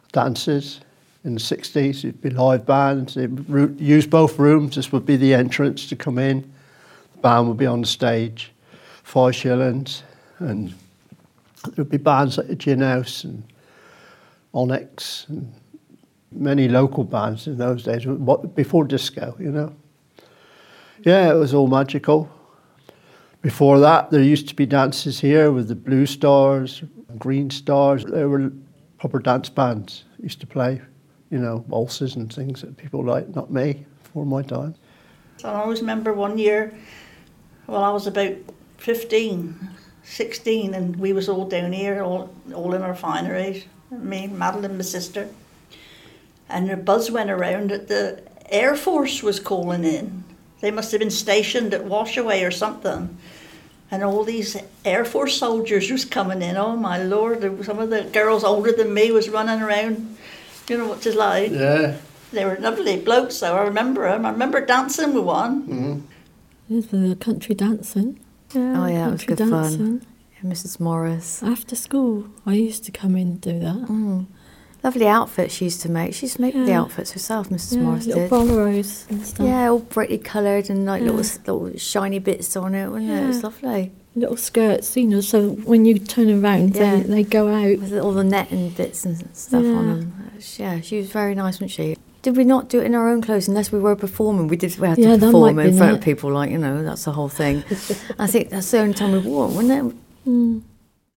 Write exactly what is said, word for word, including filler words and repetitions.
dances in the sixties. It'd be live bands. They'd use both rooms. This would be the entrance to come in. The band would be on the stage, five shillings, and there would be bands like the Gin House and Onyx and many local bands in those days, before disco, you know. Yeah, it was all magical. Before that, there used to be dances here with the Blue Stars, Green Stars. There were proper dance bands used to play, you know, waltzes and things that people like, not me, before my time. So I always remember one year, well, I was about fifteen, sixteen, and we was all down here, all, all in our fineries, me, Madeline, my sister. And a buzz went around that the Air Force was calling in. They must have been stationed at Washaway or something. And all these Air Force soldiers was coming in. Oh, my Lord. Some of the girls older than me was running around. You know what it's like. Yeah. They were lovely blokes, though. I remember them. I remember dancing with one. Mm-hmm. There's the country dancing. Yeah, oh, yeah, it was good dancing. fun. Yeah, Missus Morris. After school, I used to come in and do that. Mm. Lovely outfits she used to make. She used to make yeah. the outfits herself, Missus Yeah, Morris little did. boleros and stuff. Yeah, all brightly coloured and like yeah. little, little shiny bits on it, wasn't yeah. it? It was lovely. Little skirts, you know, so when you turn around, yeah. they, they go out. With all the netting bits and stuff yeah. on them. Yeah, she was very nice, wasn't she? Did we not do it in our own clothes unless we were performing? We did. We had yeah, to perform in front it. of people, like, you know, that's the whole thing. I think that's the only time we wore it, wasn't it? Mm.